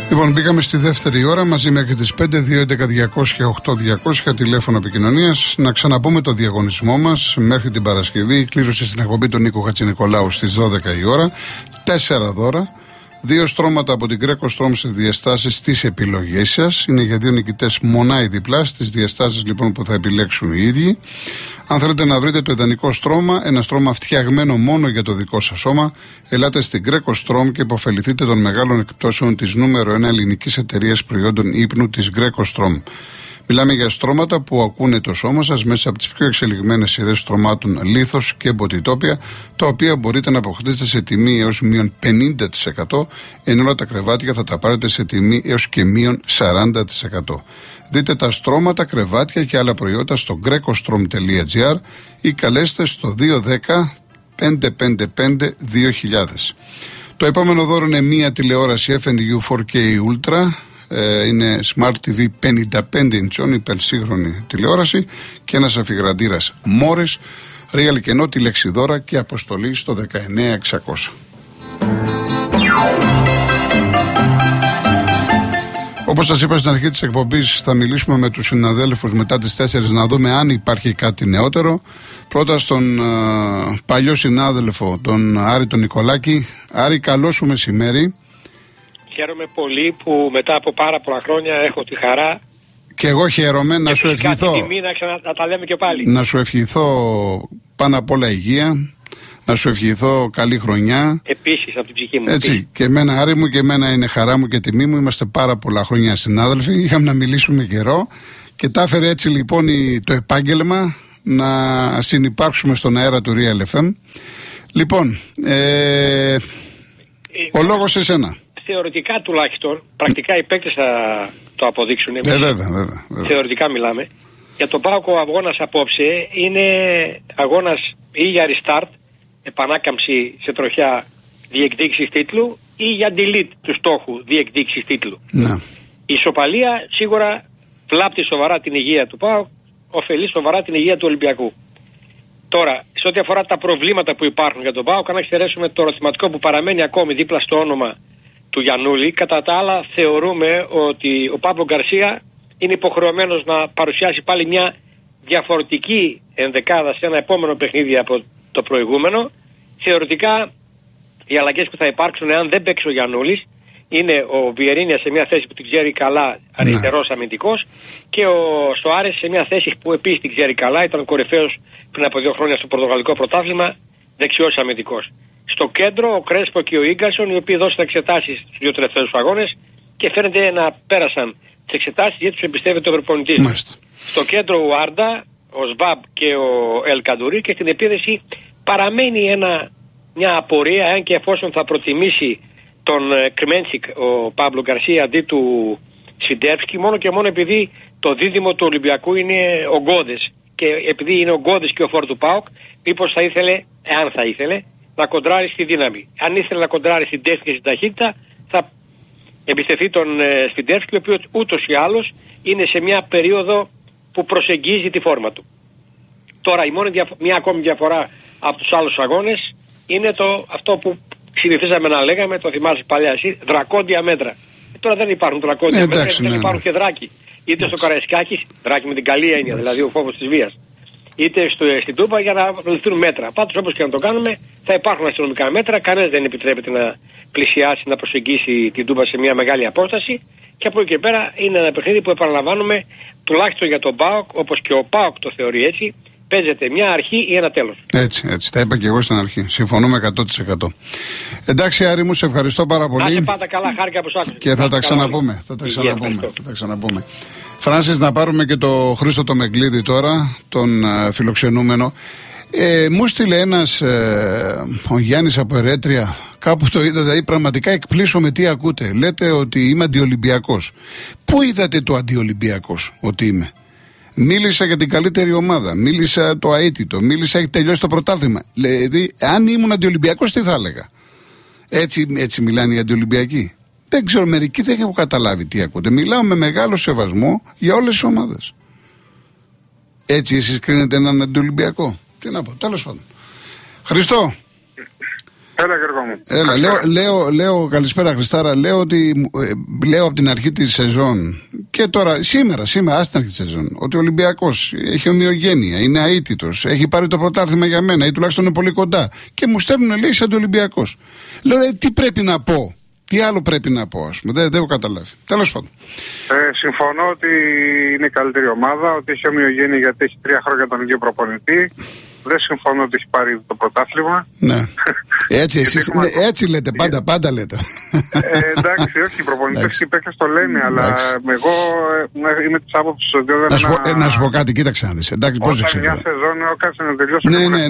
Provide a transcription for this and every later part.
Λοιπόν, μπήκαμε στη δεύτερη ώρα μαζί μέχρι τις 5, 2.11.200.8.200 τηλέφωνο επικοινωνίας. Να ξαναπούμε το διαγωνισμό μας μέχρι την Παρασκευή. Κλήρωση στην εκπομπή του Νίκου Χατζηνικολάου στις 12 η ώρα. 4 δώρα. 2 στρώματα από την Greco Strom σε διαστάσεις στις επιλογές σας. Είναι για 2 νικητές μονά ή διπλά, στις διαστάσεις λοιπόν που θα επιλέξουν οι ίδιοι. Αν θέλετε να βρείτε το ιδανικό στρώμα, ένα στρώμα φτιαγμένο μόνο για το δικό σας σώμα, ελάτε στην Greco Strom και υποφεληθείτε των μεγάλων εκπτώσεων της νούμερο 1 ελληνικής εταιρείας προϊόντων ύπνου της Greco Strom. Μιλάμε για στρώματα που ακούνε το σώμα σας μέσα από τις πιο εξελιγμένες σειρές στρωμάτων Lithos και Bodytopia, τα οποία μπορείτε να αποκτήσετε σε τιμή έως μείον 50%, ενώ όλα τα κρεβάτια θα τα πάρετε σε τιμή έως και μείον 40%. Δείτε τα στρώματα, κρεβάτια και άλλα προϊόντα στο grecostrom.gr ή καλέστε στο 210-555-2000. Το επόμενο δώρο είναι μία τηλεόραση FNU 4K Ultra. Είναι Smart TV 55 inch, υπερσύγχρονη τηλεόραση και ένας αφιγραντήρας Morris, Real και Note, λεξιδόρα και αποστολή στο 19600. Όπως σας είπα στην αρχή της εκπομπής, θα μιλήσουμε με τους συναδέλφους μετά τις 4 να δούμε αν υπάρχει κάτι νεότερο. Πρώτα στον παλιό συνάδελφο, τον Άρη τον Νικολάκη. Άρη, καλό σου μεσημέρι. Χαίρομαι πολύ που μετά από πάρα πολλά χρόνια έχω τη χαρά. Και εγώ χαίρομαι να σου ευχηθώ. Να τα λέμε και πάλι. Να σου ευχηθώ πάνω απ' όλα υγεία. Να σου ευχηθώ καλή χρονιά. Επίσης από την ψυχή μου. Έτσι. Και εμένα, Άρη μου, και εμένα είναι χαρά μου και τιμή μου. Είμαστε πάρα πολλά χρόνια συνάδελφοι. Είχαμε να μιλήσουμε καιρό. Και τα έφερε έτσι λοιπόν το επάγγελμα να συνυπάρξουμε στον αέρα του Real FM. Λοιπόν, ο λόγος σε σένα. Θεωρητικά τουλάχιστον, πρακτικά οι παίκτες θα το αποδείξουν. Βέβαια. Θεωρητικά μιλάμε. Για τον ΠΑΟΚ ο αγώνας απόψε είναι αγώνας ή για restart, επανάκαμψη σε τροχιά διεκδίκησης τίτλου, ή για delete του στόχου διεκδίκησης τίτλου. Ναι. Η ισοπαλία σίγουρα βλάπτει σοβαρά την υγεία του ΠΑΟΚ, ωφελεί σοβαρά την υγεία του Ολυμπιακού. Τώρα, σε ό,τι αφορά τα προβλήματα που υπάρχουν για τον ΠΑΟΚ, αν εξαιρέσουμε το ερωτηματικό που παραμένει ακόμη δίπλα στο όνομα του Γιαννούλη, κατά τα άλλα θεωρούμε ότι ο Παύλο Γκαρσία είναι υποχρεωμένος να παρουσιάσει πάλι μια διαφορετική ενδεκάδα σε ένα επόμενο παιχνίδι από το προηγούμενο. Θεωρητικά οι αλλαγές που θα υπάρξουν, εάν δεν παίξει ο Γιαννούλης, είναι ο Βιερίνια σε μια θέση που την ξέρει καλά, αριστερός αμυντικός, και ο Σοάρες σε μια θέση που επίσης την ξέρει καλά, ήταν κορυφαίος πριν από 2 χρόνια στο Πορτογαλικό πρωτάθλημα, δεξιός αμυντικός. Στο κέντρο ο Κρέσπο και ο Ίγκαλσον, οι οποίοι δώσαν εξετάσεις στους 2 τελευταίους αγώνες και φαίνεται να πέρασαν τις εξετάσεις γιατί τους εμπιστεύεται ο προπονητής. Στο κέντρο ο Άρντα, ο Σβάμπ και ο Ελ Καντουρί, και στην επίδεση παραμένει μια απορία αν και εφόσον θα προτιμήσει τον Κρμέντσικ ο Παύλο Γκαρσία αντί του Σφιντέρσκι, μόνο και μόνο επειδή το δίδυμο του Ολυμπιακού είναι ο Γκόδες, και επειδή είναι ο Γκόδες και ο φόρ του ΠΑΟΚ, μήπως θα ήθελε, εάν θα ήθελε, να κοντράρει στη δύναμη. Αν ήθελε να κοντράρει στην τέχνη και στην ταχύτητα, θα εμπιστευτεί τον Σφιντέρσκι, ο οποίος ούτως ή άλλως είναι σε μια περίοδο που προσεγγίζει τη φόρμα του. Τώρα η μόνη μια ακόμη διαφορά από τους άλλους αγώνες είναι αυτό που συνηθίζαμε να λέγαμε, το θυμάσαι παλιά εσύ, δρακόντια μέτρα. Τώρα δεν υπάρχουν δρακόντια μέτρα, δεν υπάρχουν και δράκοι. Είτε στο Καραϊσκάκη, δράκι με την καλή έννοια, δηλαδή ο φόβος της βίας, είτε στην Τούμπα, για να ληφθούν μέτρα. Πάντως όπως και να το κάνουμε, θα υπάρχουν αστυνομικά μέτρα. Κανένας δεν επιτρέπεται να πλησιάσει, να προσεγγίσει την Τούμπα σε μια μεγάλη απόσταση. Και από εκεί και πέρα είναι ένα παιχνίδι που, επαναλαμβάνουμε, τουλάχιστον για τον ΠΑΟΚ, όπως και ο ΠΑΟΚ το θεωρεί έτσι, παίζεται μια αρχή ή ένα τέλος. Έτσι, τα είπα και εγώ στην αρχή. Συμφωνούμε 100%. Εντάξει, Άρη μου, σε ευχαριστώ πάρα πολύ. Να είστε πάντα καλά, χάρηκα που σ' άκουσα. Και θα τα ξαναπούμε. Φράνσις, να πάρουμε και το Χρήστο το Μεγκλίδη τώρα, τον φιλοξενούμενο. Μου στείλε ένας ο Γιάννης από Ερέτρια, κάπου το είδα, δηλαδή πραγματικά εκπλήσωμαι τι ακούτε. Λέτε ότι είμαι αντιολυμπιακός. Πού είδατε το αντιολυμπιακός ότι είμαι? Μίλησα για την καλύτερη ομάδα, μίλησα το αίτητο, μίλησα έχει τελειώσει το πρωτάθλημα. Δηλαδή, αν ήμουν αντιολυμπιακός, τι θα έλεγα? Έτσι μιλάνε οι αντιολυμπιακοί? Δεν ξέρω, μερικοί δεν έχω καταλάβει τι ακούτε. Μιλάω με μεγάλο σεβασμό για όλες τις ομάδες. Έτσι εσείς κρίνετε έναν αντιολυμπιακό? Τι να πω, τέλος πάντων. Χριστό. Έλα, Γιώργο μου. Έλα, λέω καλησπέρα Χριστάρα. Λέω από την αρχή τη σεζόν και τώρα, σήμερα, άστα την αρχή τη σεζόν, ότι ο Ολυμπιακός έχει ομοιογένεια, είναι αίτητος, έχει πάρει το πρωτάθλημα για μένα ή τουλάχιστον είναι πολύ κοντά. Και μου στέλνουν λέει σαν το Ολυμπιακός. Λέω, τι πρέπει να πω, τι άλλο πρέπει να πω, ας πούμε. Δεν έχω καταλάβει. Τέλος πάντων. Συμφωνώ ότι είναι η καλύτερη ομάδα, ότι έχει ομοιογένεια γιατί έχει 3 χρόνια τον ίδιο προπονητή. Δεν συμφωνώ ότι έχει πάρει το πρωτάθλημα. Ναι. Έτσι λέτε, πάντα λέτε. Εντάξει, όχι, οι προπονητές και οι παίκτες το λένε, αλλά εγώ είμαι της άποψης ότι να σου πω κάτι, κοίταξε να δεις. Εντάξει, πώς όταν μια σεζόν, κάτσε να τελειώσω.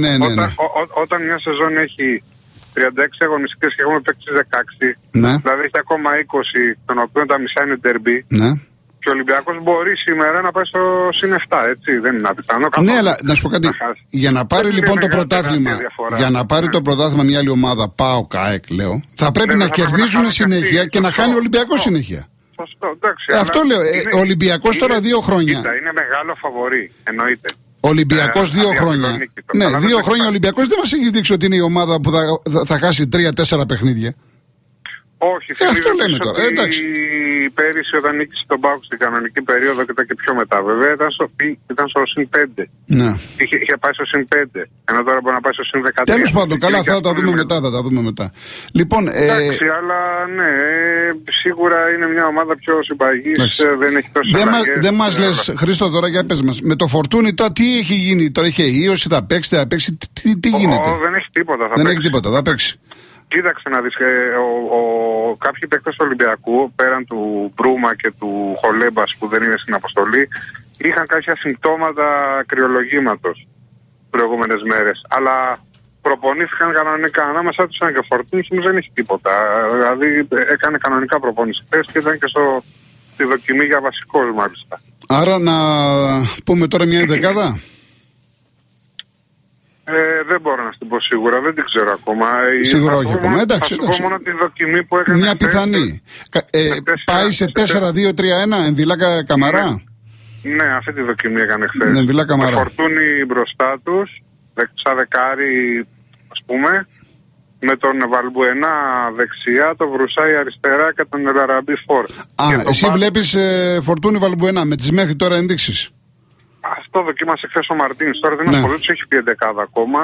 Όταν μια σεζόν έχει 36 αγωνιστικές και έχουμε παίξει 16, δηλαδή έχει ακόμα 20, των οποίων τα μισά είναι ντερμπι. Και ο Ολυμπιακός μπορεί σήμερα να πάει στο συν 7, έτσι, δεν είναι απιθανό. Ναι, αλλά να σου πω κάτι. Για να πάρει λοιπόν το πρωτάθλημα, το πρωτάθλημα μια άλλη ομάδα, ΠΑΟΚ, ΑΕΚ, λέω, θα πρέπει να κερδίζουν συνέχεια και να χάνει ο Ολυμπιακός συνέχεια. Σωστό, εντάξει. Αυτό λέω. Ο Ολυμπιακός τώρα 2 χρόνια. Είναι μεγάλο φαβορί, εννοείται. Ολυμπιακός 2 χρόνια. Ναι, 2 χρόνια ο Ολυμπιακός δεν μας έχει δείξει ότι είναι η ομάδα που θα χάσει 3-4 παιχνίδια. Όχι, αυτό λέμε τώρα. Εντάξει. Πέρυσι όταν νίκησε τον ΠΑΟΚ στην κανονική περίοδο και πιο μετά, βέβαια ήταν στο συν 5. Ναι. Είχε πάει στο συν 5. Ενώ τώρα μπορεί να πάει στο συν 13. Τέλος πάντων, καλά, αυτά θα τα δούμε μετά. Λοιπόν, εντάξει, αλλά ναι, σίγουρα είναι μια ομάδα πιο συμπαγής. Δεν έχει τόσο αλλαγές. Δεν μας λες, Χρήστο, τώρα για πες μας. Με το Φορτούνι τώρα τι έχει γίνει, τώρα είχε ίωση, θα παίξει, τι γίνεται. Δεν έχει τίποτα. Δεν έχει τίποτα, θα παίξει. Κοίταξε να δεις, κάποιοι παίκτες του Ολυμπιακού, πέραν του Μπρούμα και του Χολέμπας που δεν είναι στην αποστολή, είχαν κάποια συμπτώματα κρυολογήματος προηγούμενες μέρες. Αλλά προπονήθηκαν κανονικά. Ανάμεσα τους ήταν και ο Φορτούνης, όμως δεν έχει τίποτα. Δηλαδή έκανε κανονικά προπόνηση και ήταν και στη δοκιμή για βασικός μάλιστα. Άρα να πούμε τώρα μια δεκάδα. Δεν μπορώ να την πω σίγουρα, δεν την ξέρω ακόμα. Σίγουρα όχι ακόμα. Εντάξει. Θα σου πω μόνο τη δοκιμή που έκανε. Μια πιθανή. Πάει σε 4-2-3-1, Εμβιλάκα Καμαρά. Ναι, αυτή τη δοκιμή έκανε χθες. Εμβιλάκα Καμαρά. Φορτούνι μπροστά τους, σαν δεκάρι, ας πούμε. Με τον Βαλμπουενά δεξιά, τον Βρουσάη αριστερά και τον Ελαραμπή φορ. Εσύ βλέπεις Φορτούνι Βαλμπουενά με τις μέχρι τώρα ενδείξεις. Αυτό δοκίμασε χθες ο Μαρτίνς. Τώρα δεν ασχολείται, έχει πει 11 ακόμα.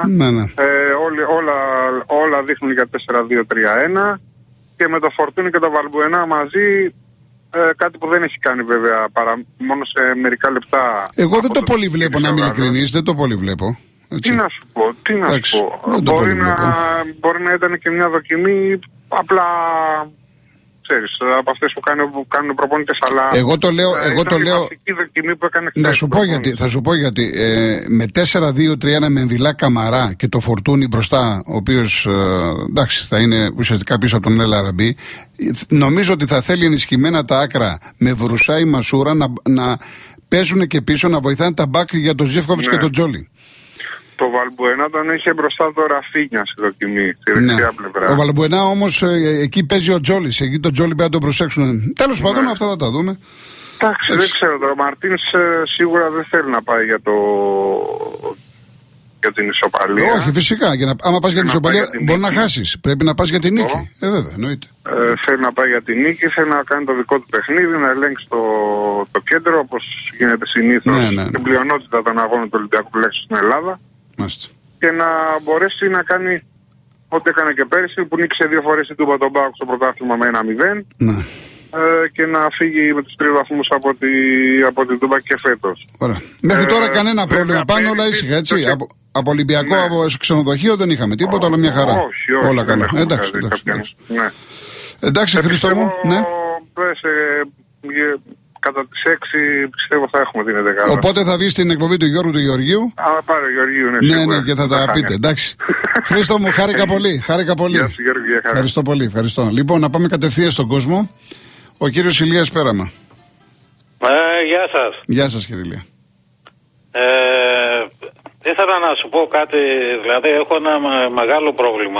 Όλα δείχνουν για 4-2-3-1. Και με το Φορτούνι και το Βαλμπουενά μαζί, κάτι που δεν έχει κάνει βέβαια παρά μόνο σε μερικά λεπτά. Εγώ δεν το πολύ βλέπω, να είμαι ειλικρινής, δεν το πολύ βλέπω. Τι να σου πω. Μπορεί να ήταν και μια δοκιμή απλά. Ξέρεις, από αυτές που κάνουν προπονητές, αλλά εγώ το λέω που έκανε θα σου πω γιατί με 4-2-3-1 με Εμβιλά Καμαρά και το Φορτούνι μπροστά, ο οποίος εντάξει θα είναι ουσιαστικά πίσω από τον Ελαραμπή, νομίζω ότι θα θέλει ενισχυμένα τα άκρα με Βρουσάη Μασούρα να παίζουν και πίσω, να βοηθάνε τα μπακ για τον Ζεύκοβιτς και τον Τζόλι. Το Βαλμπουενά τον είχε μπροστά το Ραφίνια στη δοκιμή, στη δεξιά πλευρά. Ο Βαλμπουενά όμως εκεί παίζει ο Τζόλις. Εκεί τον Τζόλι πρέπει να τον προσέξουν. Τέλος πάντων, αυτά θα τα δούμε. Εντάξει, δεν ξέρω τώρα. Ο Μαρτίνς σίγουρα δεν θέλει να πάει για την ισοπαλία. Όχι, φυσικά. Άμα πας για την ισοπαλία, μπορεί να χάσεις. Πρέπει να πας για την νίκη. Βέβαια, εννοείται. Θέλει να πάει για την νίκη, θέλει να κάνει το δικό του παιχνίδι, να ελέγξει το κέντρο όπως γίνεται συνήθως στην πλειονότητα των αγώνων του Ολυμπιακού τουλάχιστον στην Ελλάδα. Και να μπορέσει να κάνει ό,τι έκανε και πέρυσι, που νίκησε 2 φορές την Τούμπα τον ΠΑΟΚ στο πρωτάθλημα με 1-0. Και να φύγει με τους 3 βαθμούς από την Τούμπα και φέτος. Μέχρι τώρα κανένα πρόβλημα. Πάνω όλα ήσυχα, έτσι. Από Ολυμπιακό, από ξενοδοχείο δεν είχαμε τίποτα, αλλά μια χαρά. Όχι, όλα καλά. Εντάξει, Χριστό μου. Κατά τις 6 πιστεύω θα έχουμε την 11. Οπότε θα βγει στην εκπομπή του Γιώργου του Γεωργίου. Πάρε ο Γεωργίου, ναι, και θα τα πείτε. Εντάξει. Χρήστο μου, χάρηκα πολύ. Γεια σου, Γιώργη, ευχαριστώ πολύ. Ευχαριστώ. Λοιπόν, να πάμε κατευθείαν στον κόσμο. Ο κύριος Ηλίας Πέραμα. Γεια σας. Γεια σας, κύριε Ηλία. Ήθελα να σου πω κάτι. Δηλαδή, έχω ένα μεγάλο πρόβλημα.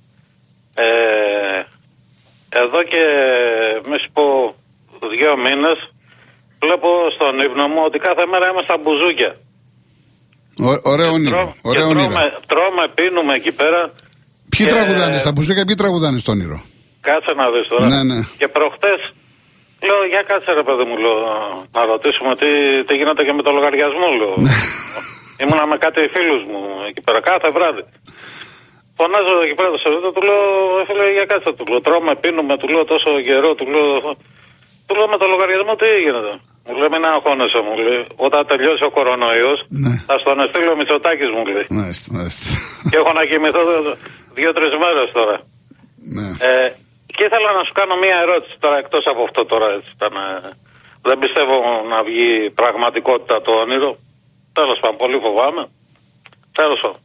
Εδώ και μέσα από 2 μήνες βλέπω στον ύπνο μου ότι κάθε μέρα είμαστε στα μπουζούκια. Ωραίο όνειρο. Τρώμε, πίνουμε εκεί πέρα. Ποιοι τραγουδάνε, στα μπουζούκια, ποιοι τραγουδάνε στο όνειρο. Κάτσε να δεις τώρα. Ναι. Και προχτές λέω, για κάτσε ρε παιδί μου, λέω, να ρωτήσουμε τι γίνεται και με το λογαριασμό, λέω. Ήμουνα με κάτι φίλους μου εκεί πέρα κάθε βράδυ. Φωνάζω εκεί πέρα το σερβίτο, του λέω, φίλε, για κάτσε, του λέω, τρώμε, πίνουμε, του λέω τόσο καιρό, του λέω με το λογαριασμό τι γίνεται. Μου λέει, μην αγχώνεσαι, μου λέει. Όταν τελειώσει ο κορονοϊός, θα στον στείλει ο Μητσοτάκης, μου λέει. Και έχω να κοιμηθώ 2-3 μέρες τώρα. Ναι. Και ήθελα να σου κάνω μία ερώτηση τώρα, εκτός από αυτό τώρα. Έτσι, δεν πιστεύω να βγει πραγματικότητα το όνειρο. Τέλος πάντων, πολύ φοβάμαι. Τέλος πάντων.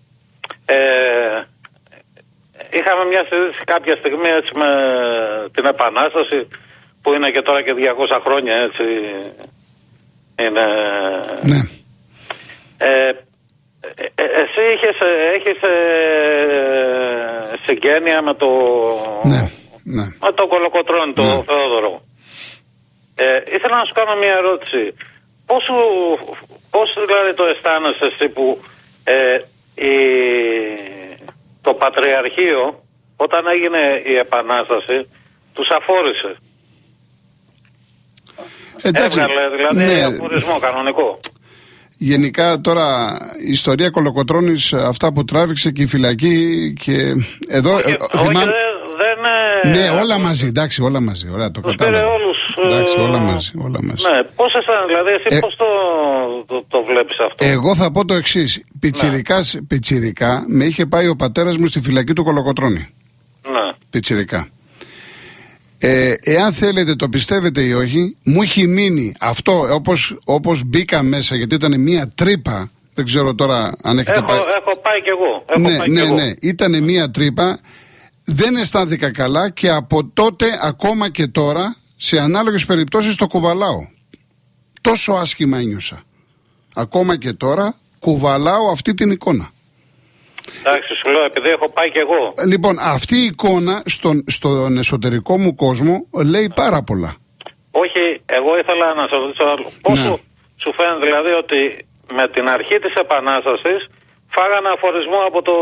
Είχαμε μια συζήτηση κάποια στιγμή έτσι με την Επανάσταση, που είναι και τώρα και 200 χρόνια, έτσι. Είναι... Ναι. Εσύ έχεις συγγένεια με το... Ναι. Με το Κολοκοτρώνη, το Θεόδωρο. Ήθελα να σου κάνω μια ερώτηση. Πώς δηλαδή το αισθάνεσαι εσύ που το Πατριαρχείο, όταν έγινε η Επανάσταση, τους αφόρησε? Έβγαλε δηλαδή αφορισμό κανονικό. Γενικά τώρα η ιστορία Κολοκοτρώνης, αυτά που τράβηξε και η φυλακή και εδώ... Όχι, ναι, όλα μαζί, εντάξει, όλα μαζί. Ωραία, το κατάλαβα. Εντάξει, όλα μαζί. Ναι, πώς αισθάνεσαι, δηλαδή, εσύ πώς το βλέπεις αυτό? Εγώ θα πω το εξής. Πιτσιρικά με είχε πάει ο πατέρας μου στη φυλακή του Κολοκοτρώνη. Ναι. Πιτσιρικά. Εάν θέλετε το πιστεύετε ή όχι, μου έχει μείνει αυτό, όπως μπήκα μέσα, γιατί ήταν μια τρύπα. Δεν ξέρω τώρα αν έχετε πάει. Έχω πάει κι εγώ. Ναι, ήταν μια τρύπα. Δεν αισθάνθηκα καλά και από τότε ακόμα και τώρα σε ανάλογες περιπτώσεις το κουβαλάω. Τόσο άσχημα ένιωσα. Ακόμα και τώρα κουβαλάω αυτή την εικόνα. Εντάξει, σου λέω, επειδή έχω πάει κι εγώ. Λοιπόν, αυτή η εικόνα στον εσωτερικό μου κόσμο λέει πάρα πολλά. Όχι, εγώ ήθελα να σε ρωτήσω άλλο. Πώς σου φαίνεται δηλαδή ότι με την αρχή της Επανάστασης φάγανε αφορισμό από το...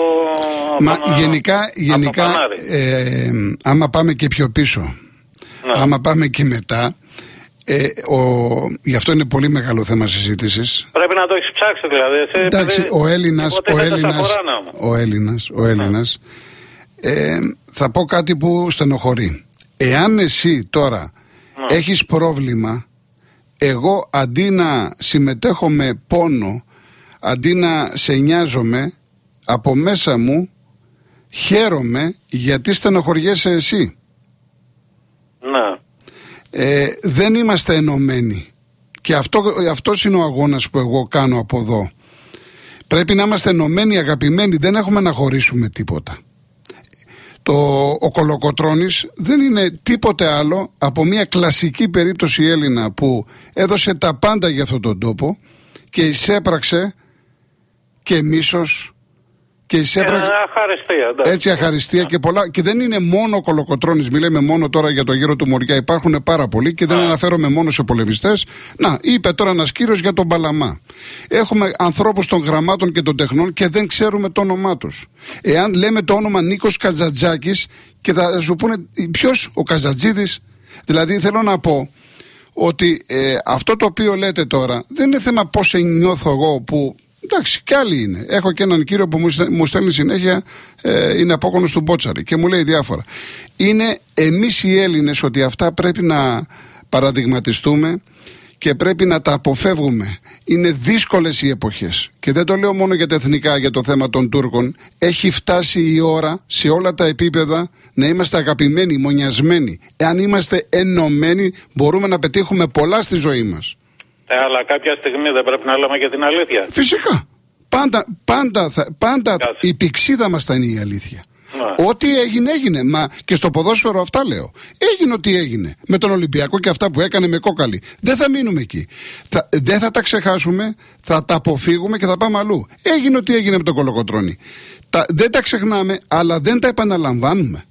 Γενικά άμα πάμε και πιο πίσω, άμα πάμε και μετά, γι' αυτό είναι πολύ μεγάλο θέμα συζήτησης. Πρέπει να το έχεις ψάξει δηλαδή. Εντάξει, ο Έλληνας θα πω κάτι που στενοχωρεί. Εάν εσύ τώρα έχεις πρόβλημα, εγώ αντί να συμμετέχω με πόνο, αντί να σε νοιάζομαι, από μέσα μου χαίρομαι γιατί στενοχωριέσαι εσύ. Ναι. Δεν είμαστε ενωμένοι. Και αυτός είναι ο αγώνας που εγώ κάνω από εδώ. Πρέπει να είμαστε ενωμένοι, αγαπημένοι. Δεν έχουμε να χωρίσουμε τίποτα. Ο Κολοκοτρώνης δεν είναι τίποτε άλλο από μια κλασική περίπτωση Έλληνα που έδωσε τα πάντα για αυτόν τον τόπο και εισέπραξε και μίσος και εισέπραξε έτσι αχαριστία και πολλά. Και δεν είναι μόνο ο Κολοκοτρώνης, μιλάμε μόνο τώρα για το γύρο του Μοριά. Υπάρχουν πάρα πολλοί και δεν αναφέρομαι μόνο σε πολεμιστές. Να, είπε τώρα ένας κύριος για τον Παλαμά. Έχουμε ανθρώπους των γραμμάτων και των τεχνών και δεν ξέρουμε το όνομά τους. Εάν λέμε το όνομα Νίκος Καζατζάκης και θα σου πούνε ποιος, ο Καζατζίδης. Δηλαδή θέλω να πω ότι αυτό το οποίο λέτε τώρα δεν είναι θέμα πώς νιώθω εγώ που... Εντάξει, κι άλλοι είναι. Έχω και έναν κύριο που μου στέλνει συνέχεια, είναι απόκονος του Μπότσαρη και μου λέει διάφορα. Είναι εμείς οι Έλληνες ότι αυτά πρέπει να παραδειγματιστούμε και πρέπει να τα αποφεύγουμε. Είναι δύσκολες οι εποχές. Και δεν το λέω μόνο για τα εθνικά, για το θέμα των Τούρκων. Έχει φτάσει η ώρα σε όλα τα επίπεδα να είμαστε αγαπημένοι, μονιασμένοι. Εάν είμαστε ενωμένοι, μπορούμε να πετύχουμε πολλά στη ζωή μας. Αλλά κάποια στιγμή δεν πρέπει να λέμε και την αλήθεια. Φυσικά. Πάντα η πηξίδα μας θα είναι η αλήθεια. Ό,τι έγινε, έγινε. Μα και στο ποδόσφαιρο αυτά λέω. Έγινε ό,τι έγινε. Με τον Ολυμπιακό και αυτά που έκανε με Κόκαλη. Δεν θα μείνουμε εκεί. Δεν θα τα ξεχάσουμε, θα τα αποφύγουμε και θα πάμε αλλού. Έγινε ό,τι έγινε με τον Κολοκοτρώνη. Δεν τα ξεχνάμε, αλλά δεν τα επαναλαμβάνουμε.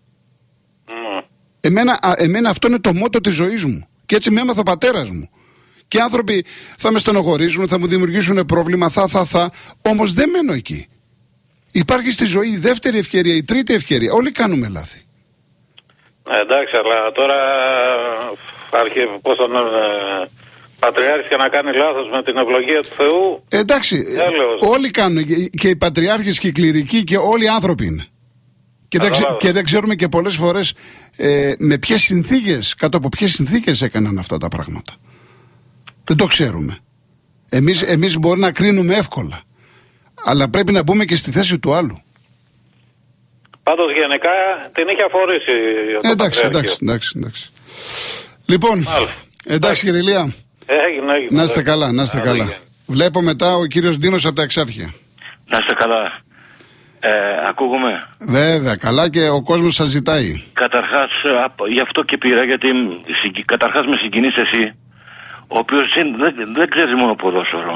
Εμένα αυτό είναι το μότο της ζωής μου. Και έτσι με έμαθε ο πατέρας μου. Και άνθρωποι θα με στενοχωρήσουν, θα μου δημιουργήσουν πρόβλημα, όμως δεν μένω εκεί. Υπάρχει στη ζωή η δεύτερη ευκαιρία, η τρίτη ευκαιρία. Όλοι κάνουμε λάθη. Εντάξει, αλλά τώρα πώς τον πατριάρχης και να κάνει λάθος με την ευλογία του Θεού. Εντάξει, όλοι κάνουν, και οι πατριάρχες και οι κληρικοί και όλοι οι άνθρωποι είναι. Και δεν ξέρουμε και πολλές φορές με ποιες συνθήκες, κάτω από ποιες συνθήκες έκαναν αυτά τα πράγματα. Δεν το ξέρουμε. Εμείς μπορεί να κρίνουμε εύκολα, αλλά πρέπει να μπούμε και στη θέση του άλλου. Πάντως γενικά την είχε αφορήσει. Εντάξει. Λοιπόν, εντάξει κύριε Ηλία. Να είστε καλά, να είστε καλά. Βλέπω μετά ο κύριος Ντίνος από τα Εξάρχεια. Να είστε καλά. Ακούγομαι. Βέβαια, καλά, και ο κόσμος σας ζητάει. Καταρχάς, γι' αυτό και πήρα, γιατί καταρχάς με συγκινείς εσύ, ο οποίος δεν ξέρει μόνο ποδόσφαιρο.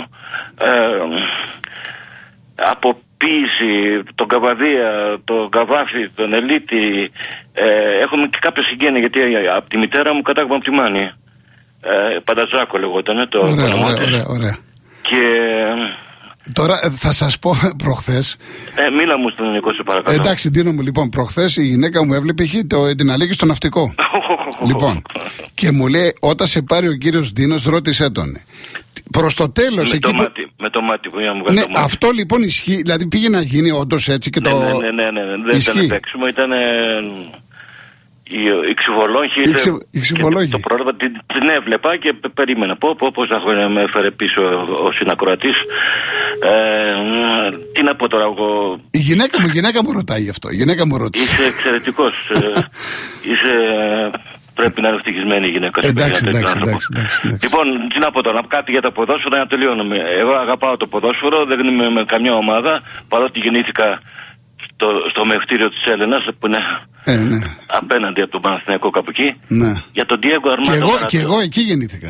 Από ποίηση, τον Καβαδία, τον Καβάφη, τον Ελίτη, έχουμε και κάποια συγγένεια, γιατί από τη μητέρα μου κατάγομαι από τη Μάνη. Πανταζάκο λεγόταν το όνομα της. Ωραία. Και τώρα θα σας πω προχθές. Μίλα μου στον Νικό, σε παρακαλώ. Εντάξει, Ντίνο μου, λοιπόν, προχθές η γυναίκα μου έβλεπε την Αλίκη στο ναυτικό. Λοιπόν, και μου λέει, όταν σε πάρει ο κύριος Ντίνος, ρώτησέ τον. Προς το τέλος. Με το μάτι που μου ναι, αυτό λοιπόν ισχύει. Δηλαδή πήγε να γίνει όντως έτσι και ναι, το. Ναι. Δεν ήταν παίξιμο, ήταν. Η ξυβολόγη. Το πρόλαβα, την έβλεπα και περίμενα. Πόσα χρόνια με έφερε πίσω ο συνακροατής. Τι να πω τώρα εγώ. Η γυναίκα μου ρωτάει γι' αυτό. Είσαι εξαιρετικός. Πρέπει να είναι ευτυχισμένη η γυναίκα σου. Εντάξει. Λοιπόν, τι να πω τώρα, κάτι για το ποδόσφαιρο να τελειώνουμε. Εγώ αγαπάω το ποδόσφαιρο, δεν είμαι με καμιά ομάδα, παρότι γεννήθηκα στο μευτήριο της Έλενας, που είναι απέναντι από τον Παναθηναϊκό κάπου εκεί. Ναι. Για τον Diego Armando. Και εγώ εκεί γεννήθηκα.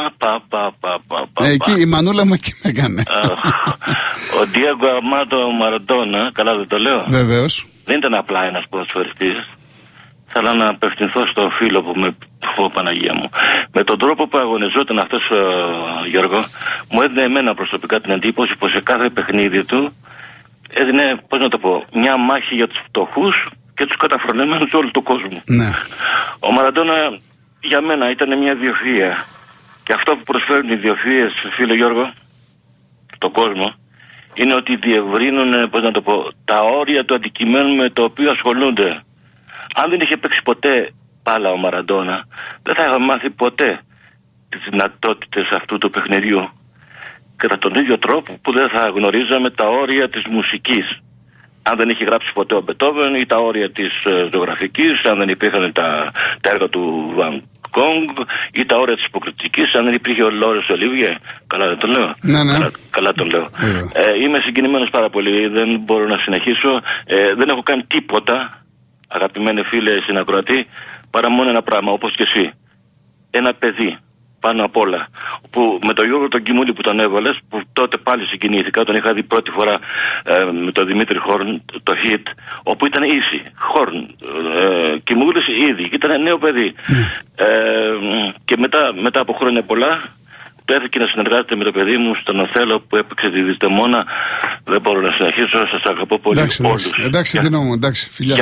Εκεί η μανούλα μου εκεί με έκανε. Ο Diego Armando Maradona, καλά δεν το λέω. Βεβαίως. Δεν ήταν απλά ένας ποδοσφαιριστής. Θέλω να απευθυνθώ στον φίλο που Παναγία μου. Με τον τρόπο που αγωνιζόταν αυτός, Γιώργο, μου έδινε εμένα προσωπικά την εντύπωση πως σε κάθε παιχνίδι του έδινε, πώς να το πω, μια μάχη για τους φτωχούς και τους καταφρονεμένους όλου του κόσμου. Ναι. Ο Μαραντόνα για μένα ήταν μια ιδιοφυΐα. Και αυτό που προσφέρουν οι ιδιοφυΐες, φίλε Γιώργο, στον κόσμο, είναι ότι διευρύνουν, πώς να το πω, τα όρια του αντικειμένου με το οποίο ασχολούνται. Αν δεν είχε παίξει ποτέ πάλα ο Μαραντόνα, δεν θα είχαμε μάθει ποτέ τις δυνατότητες αυτού του παιχνιδιού. Κατά τον ίδιο τρόπο που δεν θα γνωρίζαμε τα όρια της μουσικής. Αν δεν είχε γράψει ποτέ ο Μπετόβεν, ή τα όρια της ζωγραφικής, αν δεν υπήρχαν τα έργα του Βαν Κόγκ, ή τα όρια της υποκριτικής, αν δεν υπήρχε ο Λόρες Ολίβιε. Καλά δεν το λέω. Ναι. Καλά το λέω. Είμαι συγκινημένος πάρα πολύ, δεν μπορώ να συνεχίσω. Δεν έχω κάνει τίποτα, αγαπημένοι φίλε συνακροατή, παρά μόνο ένα πράγμα, όπως και εσύ. Ένα παιδί, πάνω απ' όλα. Που με τον Γιώργο τον Κιμούλη που τον έβαλες, που τότε πάλι συγκινήθηκα, τον είχα δει πρώτη φορά με τον Δημήτρη Χόρν, το hit, όπου ήταν ίση. Χόρν, Κιμούλης ήδη, και ήταν νέο παιδί. Και μετά από χρόνια πολλά, τέθηκε να συνεργάζεται με το παιδί μου στον Οθέλο που έπαιξε τη Διστεμόνα. Δεν μπορώ να συνεχίσω, σας αγαπώ πολύ όλους. Εντάξει, Ντίνο μου, εντάξει, φιλιά.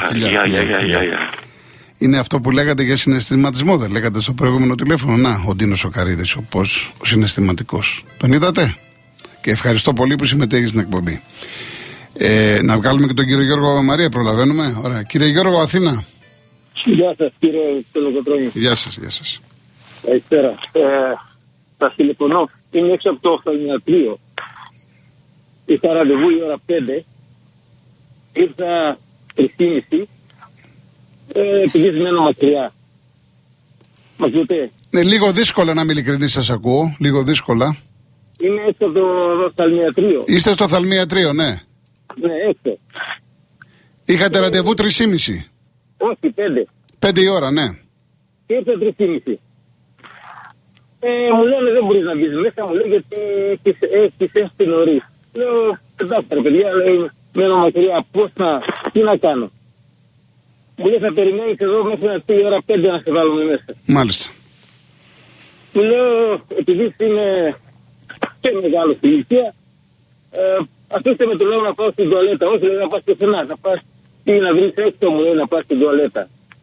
Είναι αυτό που λέγατε για συναισθηματισμό, δεν λέγατε στο προηγούμενο τηλέφωνο? Να, ο Ντίνος ο Καρίδης, ο συναισθηματικός. Τον είδατε? Και ευχαριστώ πολύ που συμμετέχει στην εκπομπή. Να βγάλουμε και τον κύριο Γιώργο Μαρία, προλαβαίνουμε? Ωραία. Κύριε Γιώργο, Αθήνα. Γεια σας, κύριε Τελοκοτρώνη. Γεια σας. Καλησπέρα. Θα τηλεφωνώ. Είμαι έξω από το οφθαλμιατρίο. Είχα ραντεβού η ώρα 5. Ήρθα 3:30. Επειδή μένω μακριά. Μας ακούτε? Ναι, λίγο δύσκολα, να είμαι ειλικρινής, σας ακούω. Λίγο δύσκολα. Είμαι έξω από το οφθαλμιατρίο. Είστε στο οφθαλμιατρίο, ναι. Ναι, έξω. Είχατε ραντεβού 3:30. Όχι, 5. 5 η ώρα, ναι. Και ήρθα 3:30. Μου λένε δεν μπορείς να μπεις μέσα, μου λέει γιατί έχεις έρθει νωρίς. Λέω, εντάξει ρε παιδιά, λέει, μένω μακριά, τι να κάνω? Μου λέει θα περιμένεις εδώ μέχρι να πει η ώρα 5 να σε βάλουμε μέσα. Μάλιστα. Του λέω, επειδή είμαι και μεγάλο στην ηλικία, Αφήστε με, του λέω να πάω στην τουαλέτα. Όχι, λέει να πας πουθενά. Να πας να βρεις έξω, μου λέει να πας στην τουαλέτα.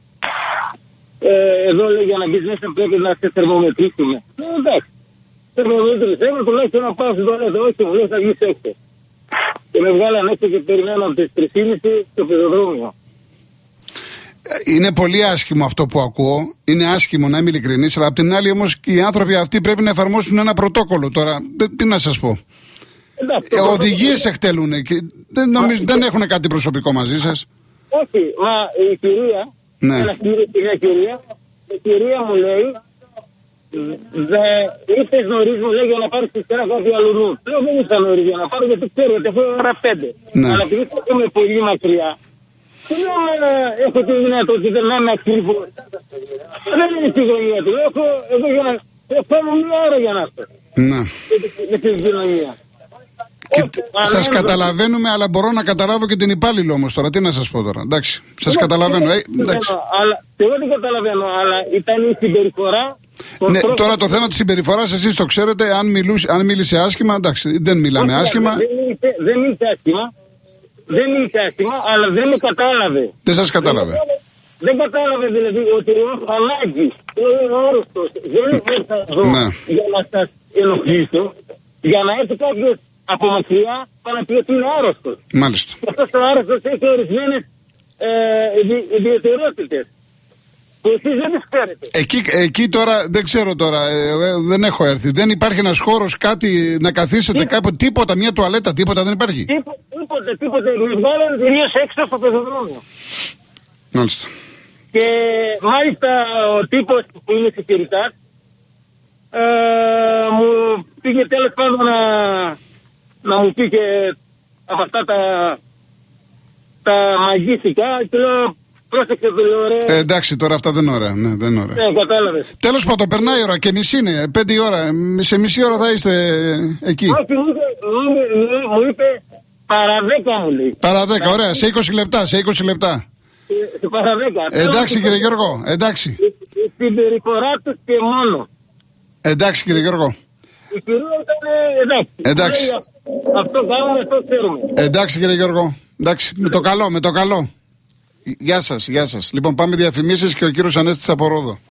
Εδώ λέει για να μπεις μέσα πρέπει να σε θερμομετρήσουμε. Εντάξει. Θερμομετρήσουμε, τουλάχιστον να πάω στην τουαλέτα. Όχι, μου λέει θα βγεις έξω. Και με βγάλαν έξω και περιμένω από τις 3:30 στο πεζοδρόμιο. Είναι πολύ άσχημο αυτό που ακούω. Είναι άσχημο, να είμαι ειλικρινής, αλλά απ' την άλλη όμως οι άνθρωποι αυτοί πρέπει να εφαρμόσουν ένα πρωτόκολλο. Τώρα, τι να σας πω. Οδηγίες εκτελούν και δεν έχουν κάτι προσωπικό μαζί σας. Όχι, μα η κυρία, ναι. Η κυρία μου λέει, ήρθες νωρίς, μου λέει, για να πάρεις τη σειρά κάποιου αλλού. Λέω δεν ήρθα νωρίς για να πάρω, γιατί ξέρω ότι έχω ώρα 5. Ναι. Αλλά επειδή είμαι πολύ μακριά, έχω τη δυνατότητα να είμαι ακριβώ. Δεν είναι στη γωνία του. Έχω για να. Έχω μία ώρα για να έρθω. Ναι. Με την κοινωνία. Σας καταλαβαίνουμε, αλλά μπορώ να καταλάβω και την υπάλληλο όμως τώρα. Τι να σας πω τώρα. Εντάξει. Σας καταλαβαίνω. Εγώ δεν καταλαβαίνω, αλλά ήταν η συμπεριφορά. Ναι, τώρα το θέμα της συμπεριφοράς εσείς το ξέρετε. Αν μίλησε άσχημα, εντάξει, δεν μιλάμε άσχημα. Δεν μίλησε άσχημα. Δεν μίλησε άσχημα, αλλά δεν με κατάλαβε. Δεν σας κατάλαβε. Δεν κατάλαβε δηλαδή ότι έχω ανάγκη. Είμαι άρρωστος. Δεν ήρθα εδώ για να σας ενοχλήσω. Για να έρθει κάποιος από μακριά να πει ότι είναι άρρωστος. Μάλιστα. Και αυτός ο άρρωστος έχει ορισμένες ιδιαιτερότητες. Που εσείς δεν τις ξέρετε. Εκεί τώρα δεν ξέρω τώρα. Δεν έχω έρθει. Δεν υπάρχει ένας χώρος, κάτι να καθίσετε κάπου. Τίποτα, μια τουαλέτα, τίποτα δεν υπάρχει. Τίποτε. Με βγάλανε τελείως έξω στο πεζοδρόμιο. Μάλιστα. Και μάλιστα ο τύπος που είναι security μου πήγε τέλος πάντων να μου πει και από αυτά τα μαγίστικα και λέω πρόσεξε το λέω ρε. Εντάξει τώρα αυτά δεν είναι ωραία. Ναι, δεν είναι ωραία. Ναι, κατάλαβες. Τέλος πάντων περνάει η ώρα και μισή είναι. 5 η ώρα. Σε μισή ώρα θα είστε εκεί. Όχι, μου είπε παρά 10 μου λέει. Παρά 10, ωραία. Σε 20 λεπτά. Σε 20 λεπτά. Παρά 10. Εντάξει κύριε Γιώργο. Εντάξει. Στην περιφορά του και μόνο. Εντάξει κύριε Γιώργο. Η κυρία ήταν εντάξει. Αυτό κάνουμε, αυτό ξέρουμε. Εντάξει κύριε Γιώργο. Εντάξει. Με το καλό. Γεια σας. Λοιπόν πάμε διαφημίσεις και ο κύριος Ανέστης από Ρόδο.